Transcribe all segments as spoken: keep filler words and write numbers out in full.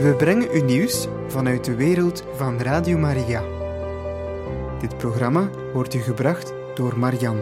We brengen u nieuws vanuit de wereld van Radio Maria. Dit programma wordt u gebracht door Marian.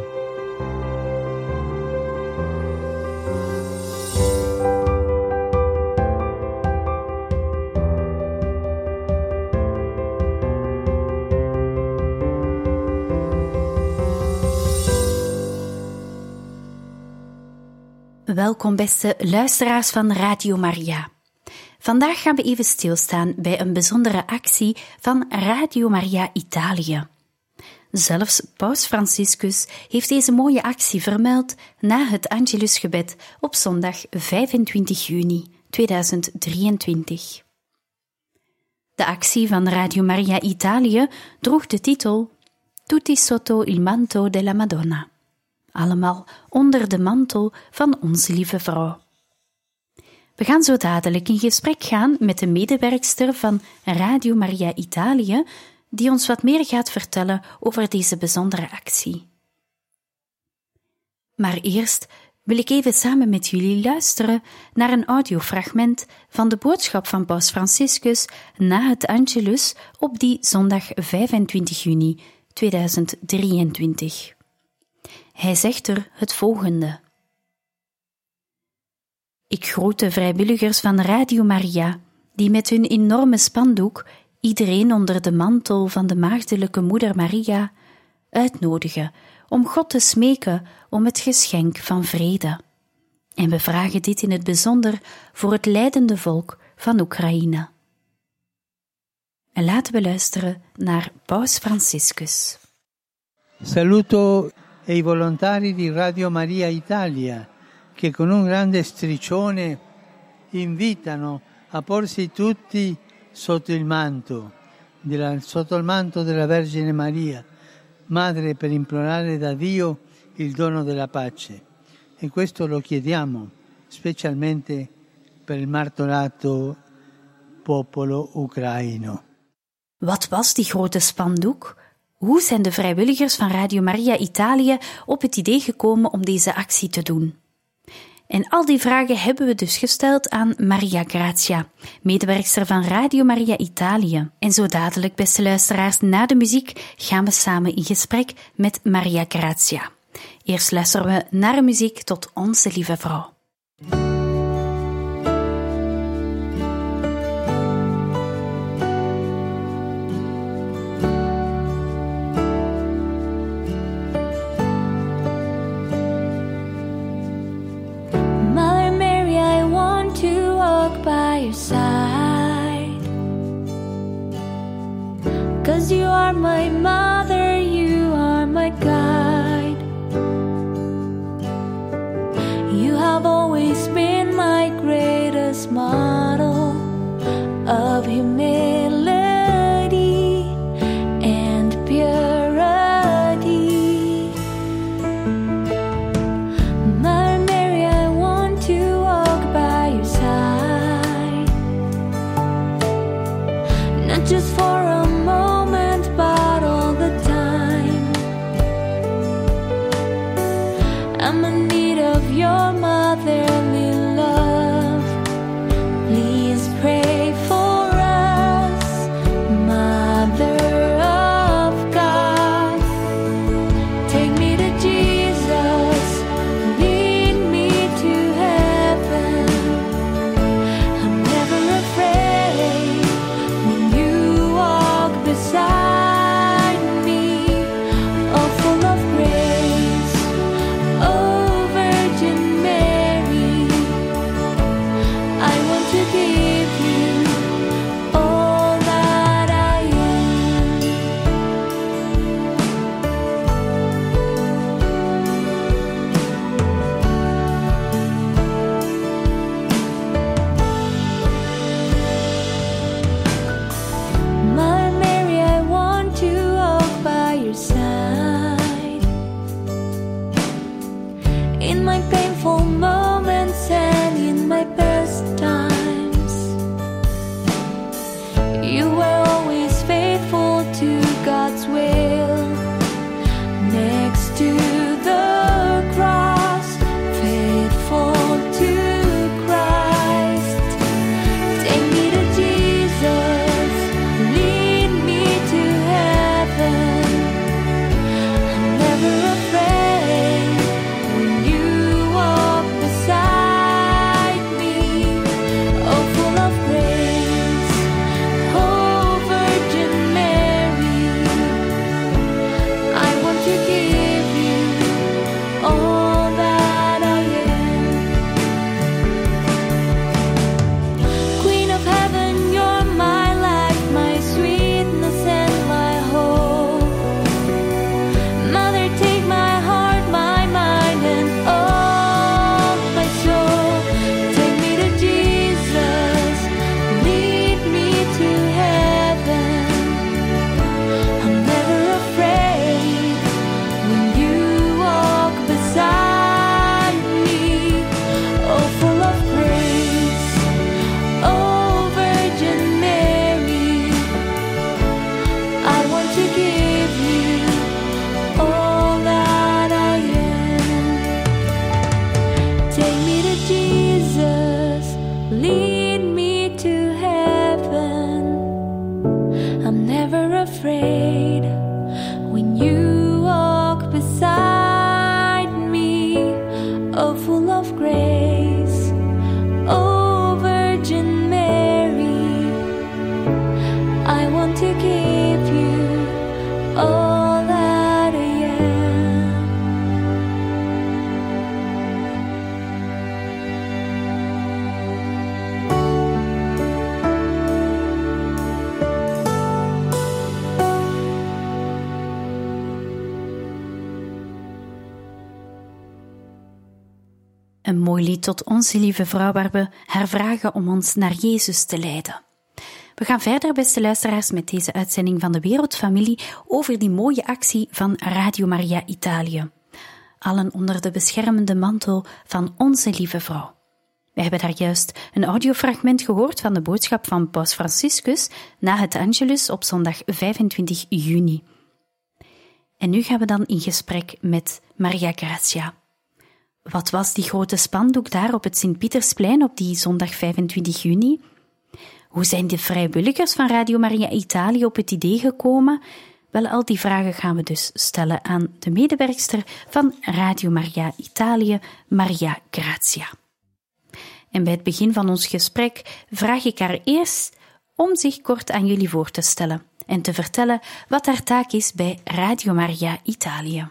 Welkom beste luisteraars van Radio Maria. Vandaag gaan we even stilstaan bij een bijzondere actie van Radio Maria Italië. Zelfs Paus Franciscus heeft deze mooie actie vermeld na het Angelusgebed op zondag vijfentwintig juni tweeduizend drieëntwintig. De actie van Radio Maria Italië droeg de titel Tutti sotto il manto della Madonna. Allemaal onder de mantel van Onze Lieve Vrouw. We gaan zo dadelijk in gesprek gaan met de medewerkster van Radio Maria Italië, die ons wat meer gaat vertellen over deze bijzondere actie. Maar eerst wil ik even samen met jullie luisteren naar een audiofragment van de boodschap van Paus Franciscus na het Angelus op die zondag vijfentwintig juni tweeduizend drieëntwintig. Hij zegt er het volgende. Ik groet de vrijwilligers van Radio Maria, die met hun enorme spandoek iedereen onder de mantel van de maagdelijke moeder Maria uitnodigen om God te smeken om het geschenk van vrede. En we vragen dit in het bijzonder voor het lijdende volk van Oekraïne. En laten we luisteren naar Paus Franciscus. Saluto e i volontari di Radio Maria Italia, che con un grande striscione invitano a porsi tutti sotto il manto, della, sotto il manto della Vergine Maria, Madre, per implorare da Dio il dono della pace. E questo lo chiediamo specialmente per il martoriato popolo ucraino. Wat was die grote spandoek? Hoe zijn de vrijwilligers van Radio Maria Italië op het idee gekomen om deze actie te doen? En al die vragen hebben we dus gesteld aan Maria Grazia, medewerkster van Radio Maria Italië. En zo dadelijk, beste luisteraars, na de muziek gaan we samen in gesprek met Maria Grazia. Eerst luisteren we naar de muziek tot Onze Lieve Vrouw. By your side, 'cause you are my mother, you are my guide. You have always been my greatest model of humility and purity. Mother Mary, I want to walk by your side, not just for a moment, but all the time. I'm in need of your motherly love. Please pray for us, Mother of God. Take me to Jesus, lead me to heaven. I'm never afraid when you walk beside me. Oh, full of grace, oh Virgin Mary, I want to give you Een mooi lied tot Onze Lieve Vrouw, waar we haar vragen om ons naar Jezus te leiden. We gaan verder, beste luisteraars, met deze uitzending van de Wereldfamilie over die mooie actie van Radio Maria Italië. Allen onder de beschermende mantel van Onze Lieve Vrouw. We hebben daar juist een audiofragment gehoord van de boodschap van Paus Franciscus na het Angelus op zondag vijfentwintig juni. En nu gaan we dan in gesprek met Maria Grazia. Wat was die grote spandoek daar op het Sint-Pietersplein op die zondag vijfentwintig juni? Hoe zijn de vrijwilligers van Radio Maria Italië op het idee gekomen? Wel, al die vragen gaan we dus stellen aan de medewerkster van Radio Maria Italië, Maria Grazia. En bij het begin van ons gesprek vraag ik haar eerst om zich kort aan jullie voor te stellen en te vertellen wat haar taak is bij Radio Maria Italië.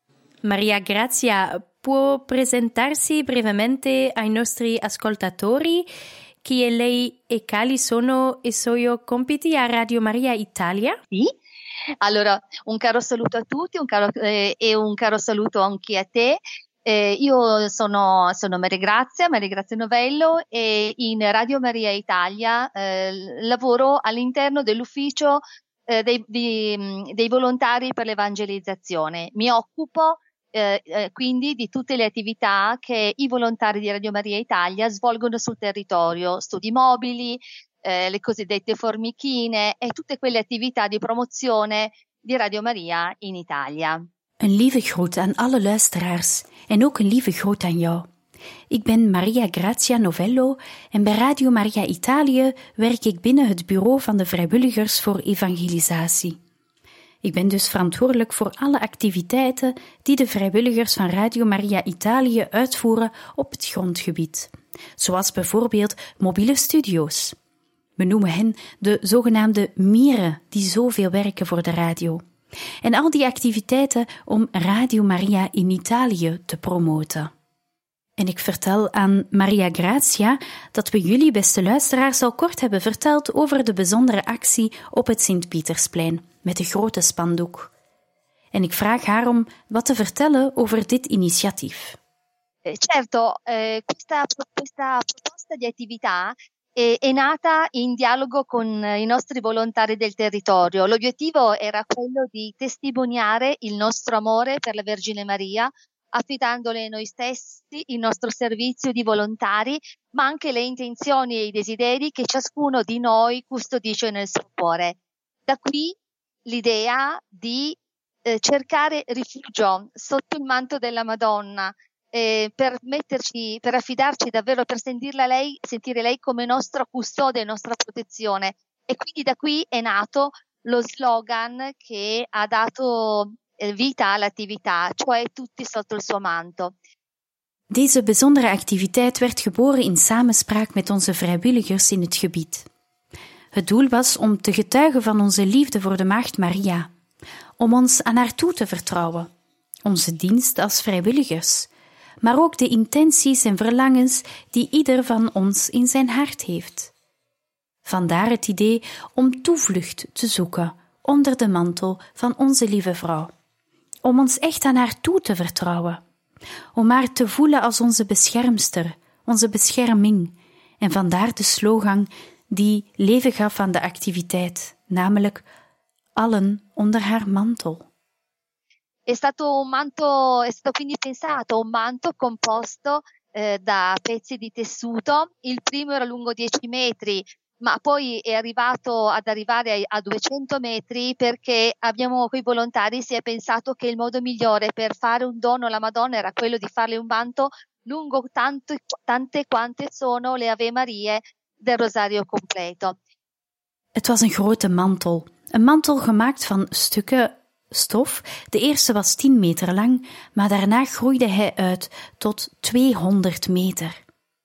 Maria Grazia, può presentarsi brevemente ai nostri ascoltatori chi è lei e quali sono i suoi compiti a Radio Maria Italia? Sì. Allora, un caro saluto a tutti un caro, eh, e un caro saluto anche a te. Eh, io sono, sono Maria Grazia, Maria Grazia Novello, e in Radio Maria Italia eh, lavoro all'interno dell'ufficio eh, dei, di, dei volontari per l'evangelizzazione. Mi occupo eh, eh, quindi di tutte le attività che i volontari di Radio Maria Italia svolgono sul territorio, studi mobili, eh, le cosiddette formichine e tutte quelle attività di promozione di Radio Maria in Italia. Een lieve groet aan alle luisteraars en ook een lieve groet aan jou. Ik ben Maria Grazia Novello en bij Radio Maria Italië werk ik binnen het bureau van de vrijwilligers voor evangelisatie. Ik ben dus verantwoordelijk voor alle activiteiten die de vrijwilligers van Radio Maria Italië uitvoeren op het grondgebied, zoals bijvoorbeeld mobiele studio's. We noemen hen de zogenaamde mieren die zoveel werken voor de radio. En al die activiteiten om Radio Maria in Italië te promoten. En ik vertel aan Maria Grazia dat we jullie, beste luisteraars, al kort hebben verteld over de bijzondere actie op het Sint-Pietersplein met de grote spandoek. En ik vraag haar om wat te vertellen over dit initiatief. Eh, certo, eh, questa, questa proposta di attività è, è nata in dialogo con i nostri volontari del territorio. L'obiettivo era quello di testimoniare il nostro amore per la Vergine Maria, affidandole noi stessi il nostro servizio di volontari, ma anche le intenzioni e i desideri che ciascuno di noi custodisce nel suo cuore. Da qui l'idea di eh, cercare rifugio sotto il manto della Madonna, eh, per metterci, per affidarci davvero, per sentirla lei, sentire lei come nostra custode e nostra protezione. E quindi da qui è nato lo slogan che ha dato vita all'attività, cioè tutti sotto il suo manto. Deze bijzondere activiteit werd geboren in samenspraak met onze vrijwilligers in het gebied. Het doel was om te getuigen van onze liefde voor de Maagd Maria, om ons aan haar toe te vertrouwen, onze dienst als vrijwilligers, maar ook de intenties en verlangens die ieder van ons in zijn hart heeft. Vandaar het idee om toevlucht te zoeken onder de mantel van onze lieve vrouw, om ons echt aan haar toe te vertrouwen, om haar te voelen als onze beschermster, onze bescherming, en vandaar de slogan die leven gaf aan de activiteit, namelijk allen onder haar mantel. È stato un manto, è stato quindi pensato un manto composto eh, da pezzi di tessuto. Il primo era lungo dieci metri, ma poi è arrivato ad arrivare a, a duecento metri perché abbiamo, coi volontari, si è pensato che il modo migliore per fare un dono alla Madonna era quello di farle un manto lungo tanto, tante quante sono le Ave Marie del Rosario completo. Het was een grote mantel, een mantel gemaakt van stukken stof. De eerste was tien meter lang, maar daarna groeide hij uit tot tweehonderd meter.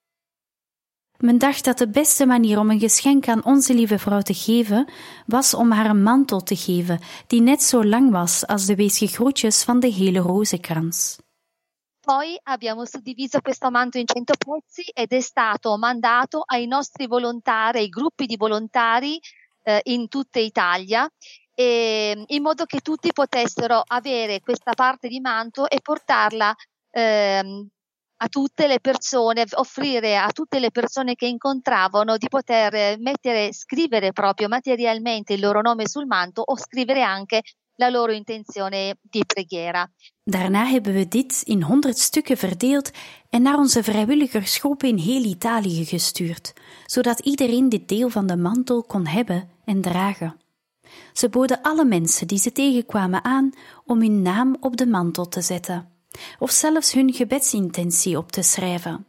Men dacht dat de beste manier om een geschenk aan onze lieve vrouw te geven, was om haar een mantel te geven, die net zo lang was als de weesgegroetjes van de hele rozenkrans. Poi abbiamo suddiviso questo manto in cento pezzi ed è stato mandato ai nostri volontari, ai gruppi di volontari eh, in tutta Italia, e, in modo che tutti potessero avere questa parte di manto e portarla eh, a tutte le persone, offrire a tutte le persone che incontravano di poter mettere, scrivere proprio materialmente il loro nome sul manto o scrivere anche la loro intenzione di preghiera. Daarna hebben we dit in honderd stukken verdeeld en naar onze vrijwilligersgroepen in heel Italië gestuurd, zodat iedereen dit deel van de mantel kon hebben en dragen. Ze boden alle mensen die ze tegenkwamen aan om hun naam op de mantel te zetten, of zelfs hun gebedsintentie op te schrijven.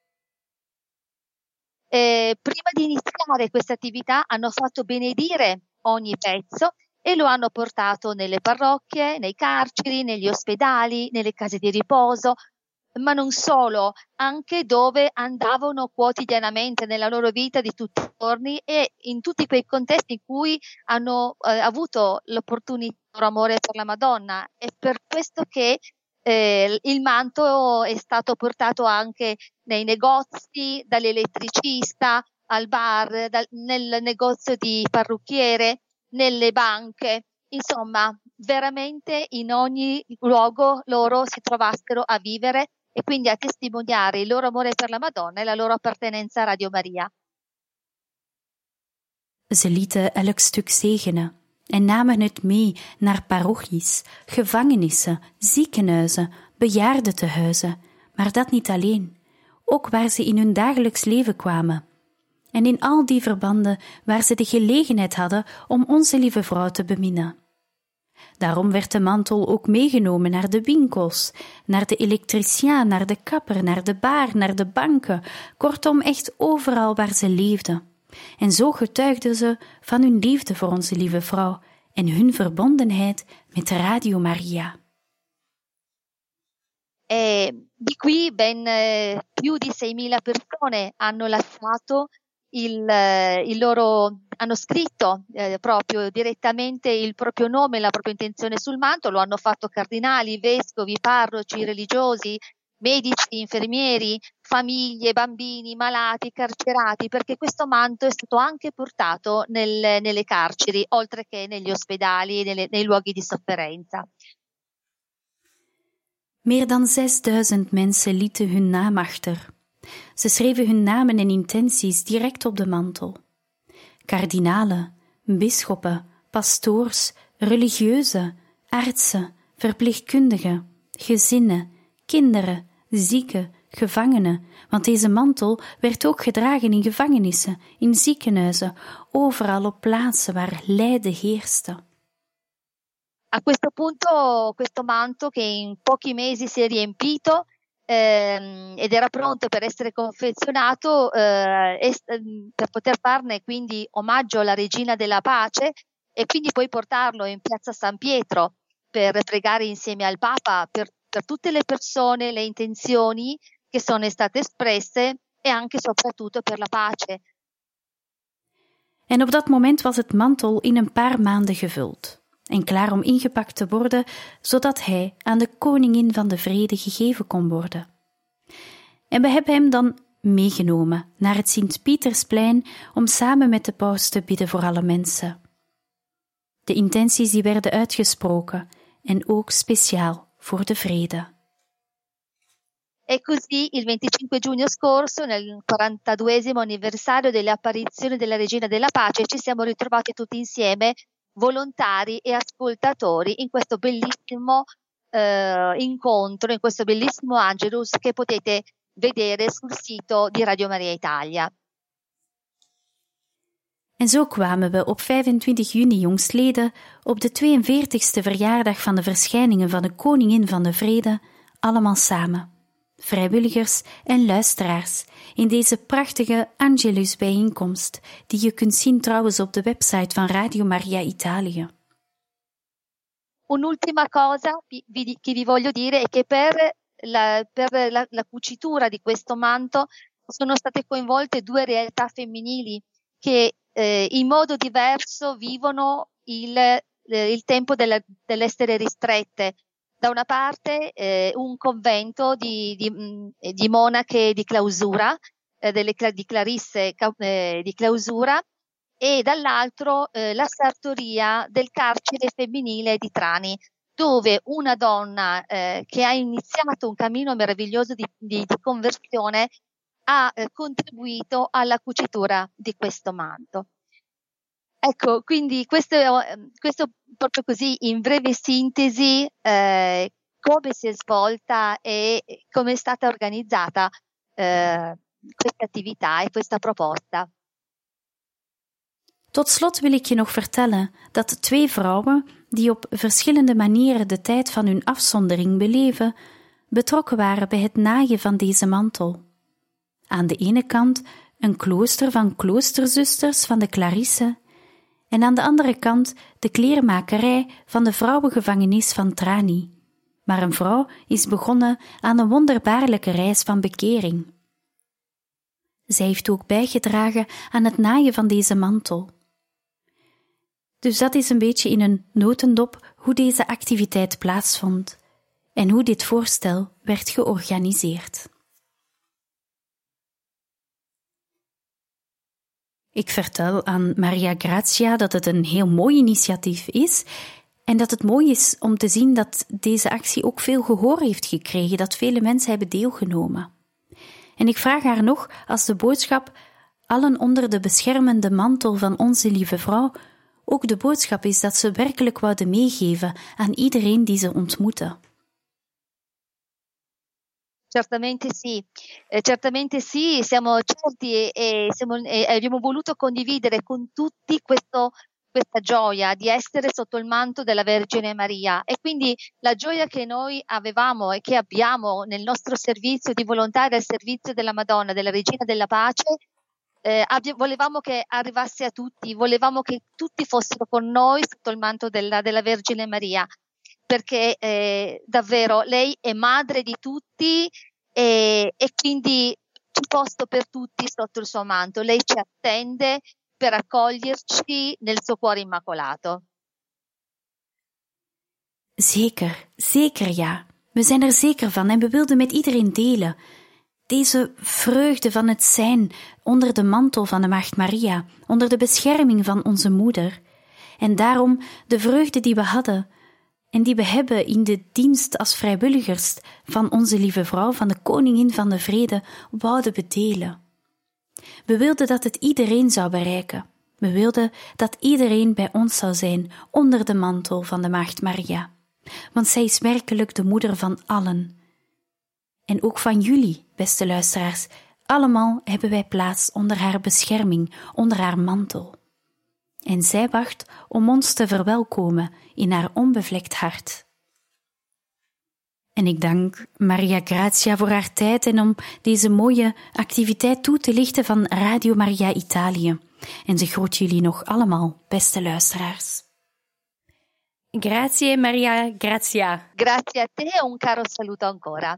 Eh, prima di iniziare questa attività hanno fatto benedire ogni pezzo e lo hanno portato nelle parrocchie, nei carceri, negli ospedali, nelle case di riposo, ma non solo, anche dove andavano quotidianamente nella loro vita di tutti i giorni e in tutti quei contesti in cui hanno eh, avuto l'opportunità, il loro amore per la Madonna. È per questo che eh, il manto è stato portato anche nei negozi, dall'elettricista al bar, dal, nel negozio di parrucchiere, nelle banche, insomma, veramente in ogni luogo loro si trovassero a vivere e quindi a testimoniare il loro amore per la Madonna e la loro appartenenza a Radio Maria. Ze lieten elk stuk zegenen en namen het mee naar parochies, gevangenissen, ziekenhuizen, bejaardentehuizen, maar dat niet alleen, ook waar ze in hun dagelijks leven kwamen. En in al die verbanden waar ze de gelegenheid hadden om onze lieve vrouw te beminnen. Daarom werd de mantel ook meegenomen naar de winkels, naar de elektricien, naar de kapper, naar de baar, naar de banken, kortom echt overal waar ze leefden. En zo getuigden ze van hun liefde voor onze lieve vrouw en hun verbondenheid met Radio Maria. E di qui ben eh, più di seimila persone hanno lasciato il, eh, il loro, hanno scritto eh, proprio direttamente il proprio nome, la propria intenzione sul manto, lo hanno fatto cardinali, vescovi, parroci, religiosi, medici, infermieri, famiglie, bambini, malati, carcerati, perché questo manto è stato anche portato nel, nelle carceri, oltre che negli ospedali e nelle, nei luoghi di sofferenza. Meer dan zesduizend mensen lieten hun naam achter. Ze schreven hun namen en intenties direct op de mantel. Kardinalen, bisschoppen, pastoors, religieuzen, artsen, verpleegkundigen, gezinnen, kinderen, zieken, gevangenen, want deze mantel werd ook gedragen in gevangenissen, in ziekenhuizen, overal op plaatsen waar lijden heerste. A questo punto questo manto, che in pochi mesi si è riempito ehm, ed era pronto per essere confezionato, eh, est- per poter farne quindi omaggio alla Regina della Pace e quindi poi portarlo in piazza San Pietro per pregare insieme al Papa per, per tutte le persone, le intenzioni che sono state espresse e anche soprattutto per la pace. En op dat moment was het mantel in een paar maanden gevuld en klaar om ingepakt te worden, zodat hij aan de koningin van de vrede gegeven kon worden. En we hebben hem dan meegenomen naar het Sint-Pietersplein om samen met de paus te bidden voor alle mensen. De intenties die werden uitgesproken en ook speciaal voor de vrede. E così il venticinque giugno scorso, nel quarantaduesimo anniversario dell'apparizione della Regina della Pace, ci siamo ritrovati tutti insieme, volontari e ascoltatori, in questo bellissimo eh, incontro, in questo bellissimo Angelus che potete vedere sul sito di Radio Maria Italia. En zo kwamen we op vijfentwintig juni jongstleden, op de tweeënveertigste verjaardag van de verschijningen van de Koningin van de Vrede, allemaal samen. Vrijwilligers en luisteraars in deze prachtige Angelus-bijeenkomst, die je kunt zien trouwens op de website van Radio Maria Italia. Un'ultima cosa vi, vi, che vi voglio dire è che per, la, per la, la cucitura di questo manto sono state coinvolte due realtà femminili che eh, in modo diverso vivono il, eh, il tempo della, dell'essere ristrette. Da una parte eh, un convento di, di, di monache di clausura, eh, delle, di clarisse eh, di clausura, e dall'altro eh, la sartoria del carcere femminile di Trani. dove una donna eh, che ha iniziato un cammino meraviglioso di, di, di conversione ha eh, contribuito alla cucitura di questo manto. Ecco, quindi questo, questo proprio così in breve sintesi eh, come si è svolta e come è stata organizzata eh, questa attività e questa proposta. Tot slot wil ik je nog vertellen dat twee vrouwen, die op verschillende manieren de tijd van hun afzondering beleven, betrokken waren bij het naaien van deze mantel. Aan de ene kant een klooster van kloosterzusters van de Clarisse en aan de andere kant de kleermakerij van de vrouwengevangenis van Trani, waar een vrouw is begonnen aan een wonderbaarlijke reis van bekering. Zij heeft ook bijgedragen aan het naaien van deze mantel. Dus dat is een beetje in een notendop hoe deze activiteit plaatsvond en hoe dit voorstel werd georganiseerd. Ik vertel aan Maria Grazia dat het een heel mooi initiatief is en dat het mooi is om te zien dat deze actie ook veel gehoor heeft gekregen, dat vele mensen hebben deelgenomen. En ik vraag haar nog, als de boodschap allen onder de beschermende mantel van onze lieve vrouw ook de boodschap is dat ze werkelijk wouden meegeven aan iedereen die ze ontmoeten. Certamente sì, eh, certamente sì, siamo certi e, e, siamo, e abbiamo voluto condividere con tutti questo, questa gioia di essere sotto il manto della Vergine Maria, e quindi la gioia che noi avevamo e che abbiamo nel nostro servizio di volontari al servizio della Madonna, della Regina della Pace, eh, abbi- volevamo che arrivasse a tutti, volevamo che tutti fossero con noi sotto il manto della, della Vergine Maria, perché eh, davvero lei è madre di tutti e, e quindi c'è posto per tutti sotto il suo manto. Lei ci attende per accoglierci nel suo cuore immacolato. Zeker, zeker ja. We zijn er zeker van en we wilden met iedereen delen. Deze vreugde van het zijn onder de mantel van de Maagd Maria, onder de bescherming van onze moeder. En daarom de vreugde die we hadden en die we hebben in de dienst als vrijwilligers van onze lieve vrouw, van de Koningin van de Vrede, wouden we delen. We wilden dat het iedereen zou bereiken. We wilden dat iedereen bij ons zou zijn onder de mantel van de Maagd Maria. Want zij is werkelijk de moeder van allen. En ook van jullie, beste luisteraars, allemaal hebben wij plaats onder haar bescherming, onder haar mantel. En zij wacht om ons te verwelkomen in haar onbevlekt hart. En ik dank Maria Grazia voor haar tijd en om deze mooie activiteit toe te lichten van Radio Maria Italië. En ze groet jullie nog allemaal, beste luisteraars. Grazie Maria Grazia. Grazie a te e un caro saluto ancora.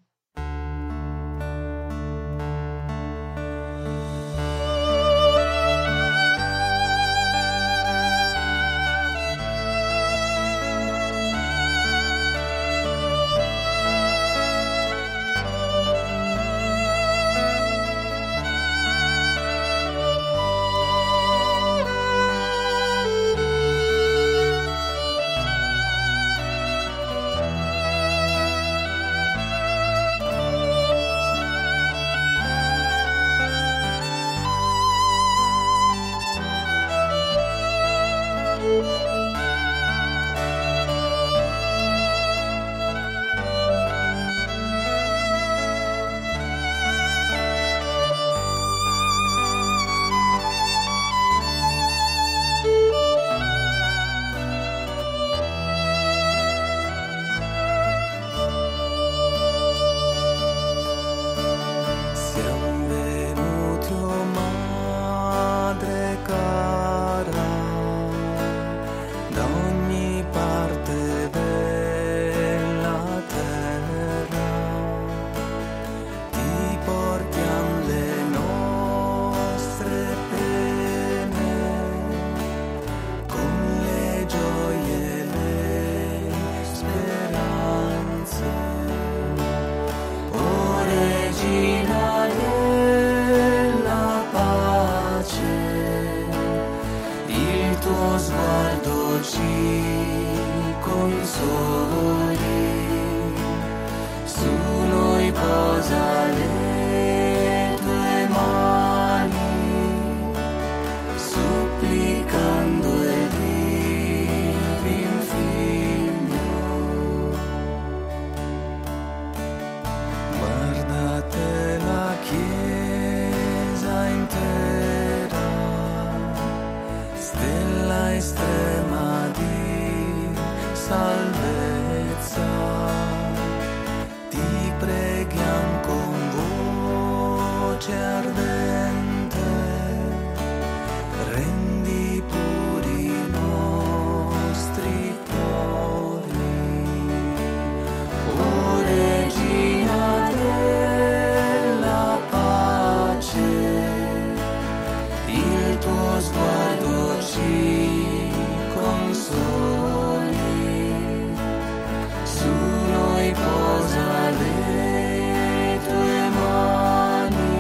pace ardente, rendi puri i nostri cuori, o Regina della pace, il tuo sguardo ci consoli, su noi posa le tue mani,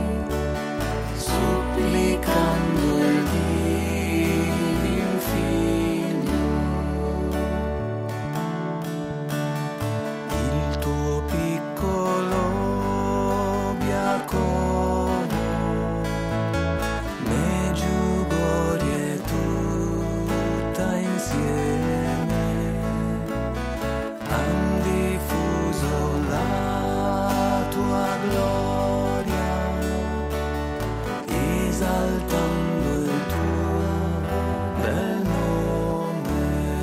supplicando il divin Figlio. Il tuo piccolo Giacomo, Medjugorje tutta insieme, han diffuso la tua gloria, esaltando il tuo bel nome.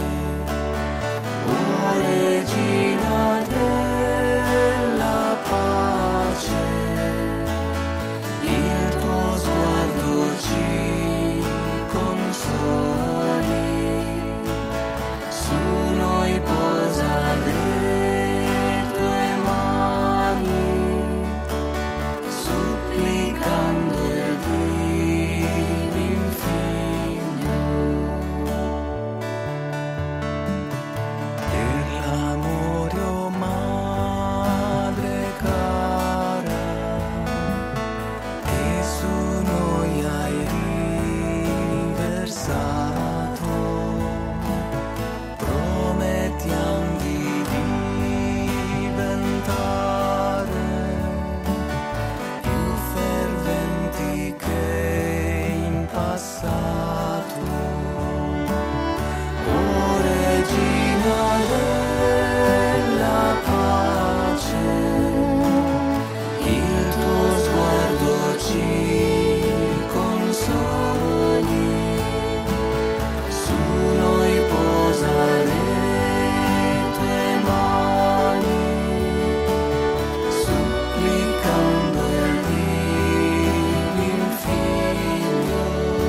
O Regina della pace, il tuo sguardo ci consoli, su noi posa le tue mani, supplicando il divin Figlio. Per l'amore, o Madre cara, che su noi hai riversato, promettiamo di diventare più ferventi che in passato. O Regina della pace, il tuo sguardo ci consoli, su noi posa le tue mani, supplicando il divin Figlio.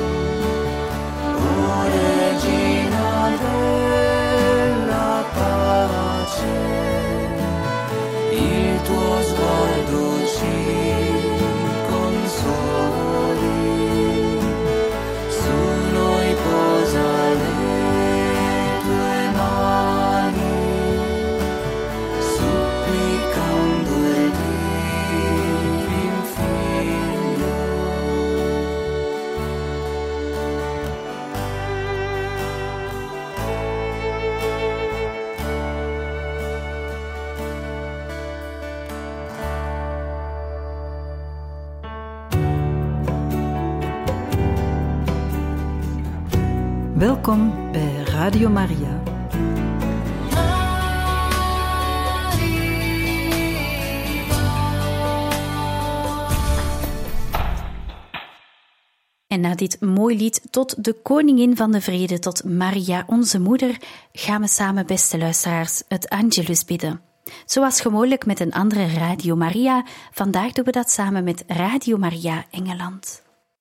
O Regina della pace, il tuo sguardo ci consoli, su noi posa le tue mani, supplicando il divin Figlio. Welkom bij Radio Maria. En na dit mooi lied tot de koningin van de vrede, tot Maria, onze moeder, gaan we samen, beste luisteraars, het Angelus bidden. Zoals gewoonlijk met een andere Radio Maria, vandaag doen we dat samen met Radio Maria Engeland.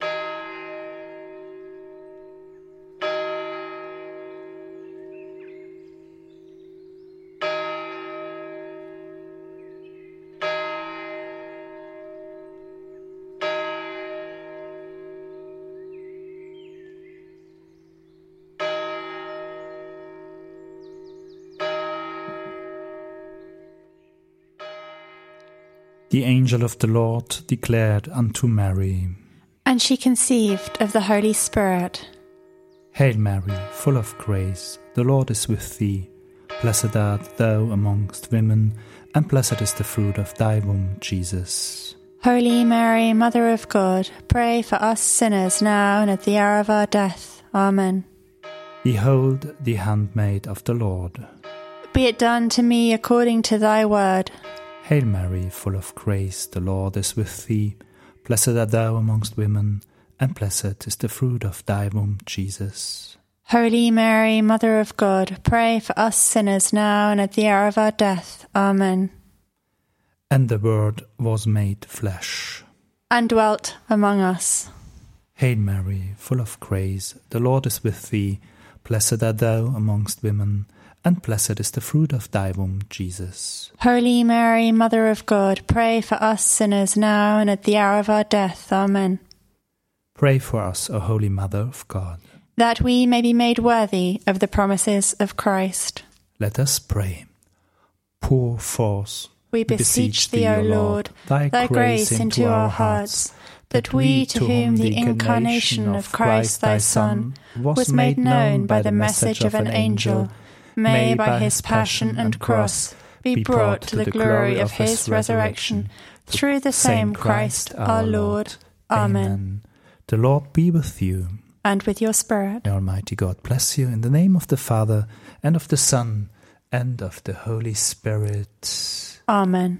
The angel of the Lord declared unto Mary, and she conceived of the Holy Spirit. Hail Mary, full of grace, the Lord is with thee. Blessed art thou amongst women, and blessed is the fruit of thy womb, Jesus. Holy Mary, Mother of God, pray for us sinners now and at the hour of our death. Amen. Behold the handmaid of the Lord. Be it done to me according to thy word. Hail Mary, full of grace, the Lord is with thee. Blessed art thou amongst women, and blessed is the fruit of thy womb, Jesus. Holy Mary, Mother of God, pray for us sinners now and at the hour of our death. Amen. And the Word was made flesh. and dwelt among us. Hail Mary, full of grace, the Lord is with thee. Blessed art thou amongst women, and blessed is the fruit of thy womb, Jesus. Holy Mary, Mother of God, pray for us sinners now and at the hour of our death. Amen. Pray for us, O Holy Mother of God, that we may be made worthy of the promises of Christ. Let us pray. Pour forth, we beseech thee, O Lord, thy, thy grace into our hearts, that we, to whom the incarnation of Christ thy Son was made known by the message of an angel, may by his passion and cross be brought to the glory of his resurrection, through the same Christ our Lord. Amen. The Lord be with you. And with your spirit. May Almighty God bless you in the name of the Father, and of the Son, and of the Holy Spirit. Amen.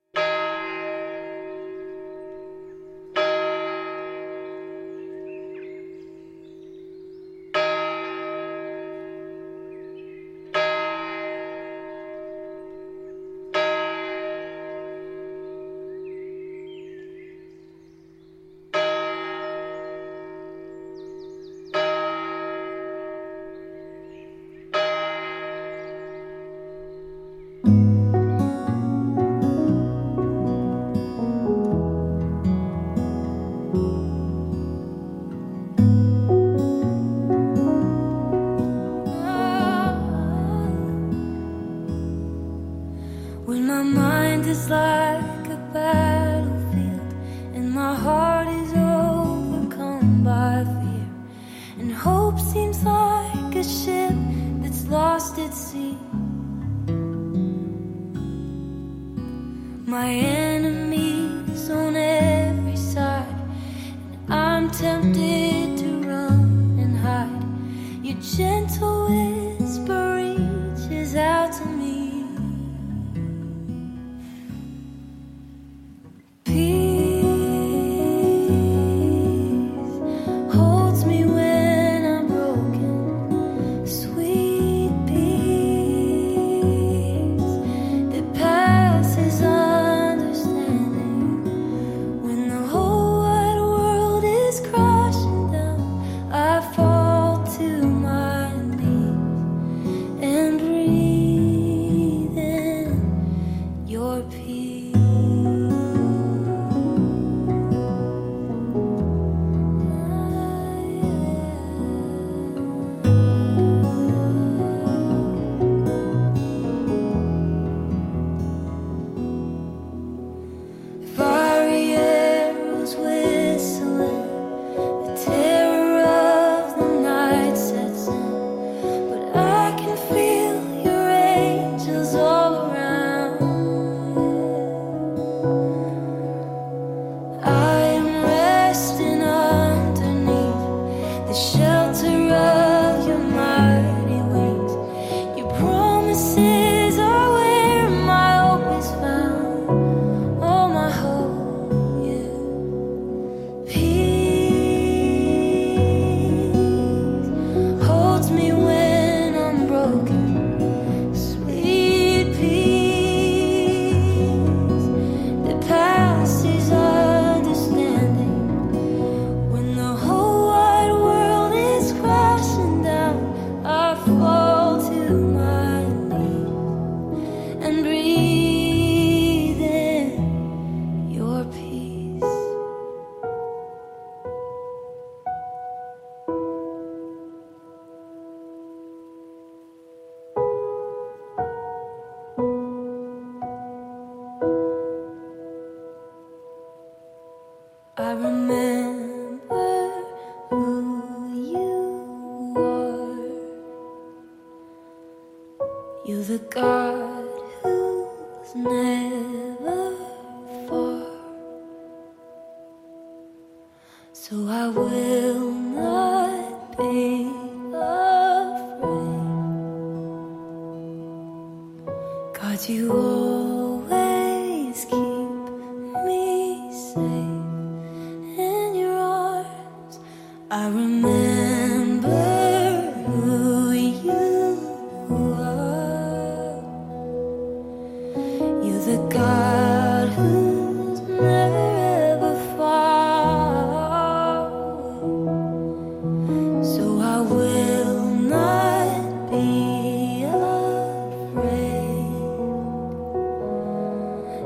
My enemies on every side, and I'm tempted to run and hide. Your gentle whisper reaches out to me. Peace holds me when I'm broken. Sweet peace that passes on. I remember who you are. You're the God who's never far. So I will not be afraid. God, you always keep me safe. I remember who you are. You're the God who's never ever far.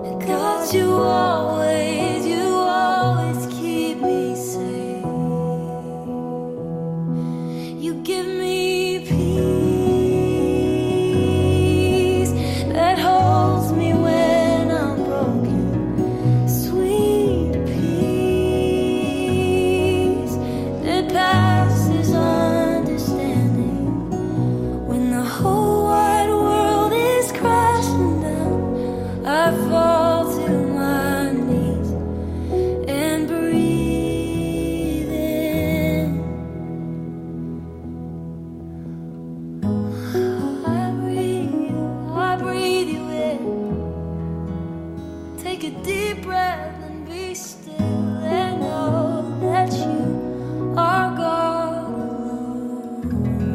'Cause you always, you always keep me safe. You give me peace that holds me when I'm broken. Sweet peace that passes understanding. When the whole wide world is crashing down, I fall to my knees and breathe in. I breathe you, I breathe you in. Take a deep breath and be still and know that you are God alone.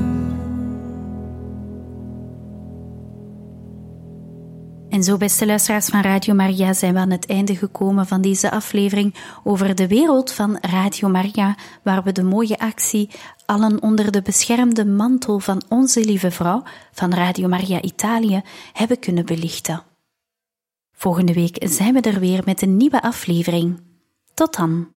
En zo, beste luisteraars van Radio Maria, zijn we aan het einde gekomen van deze aflevering over de wereld van Radio Maria, waar we de mooie actie Allen onder de beschermde mantel van Onze Lieve Vrouw van Radio Maria Italië hebben kunnen belichten. Volgende week zijn we er weer met een nieuwe aflevering. Tot dan!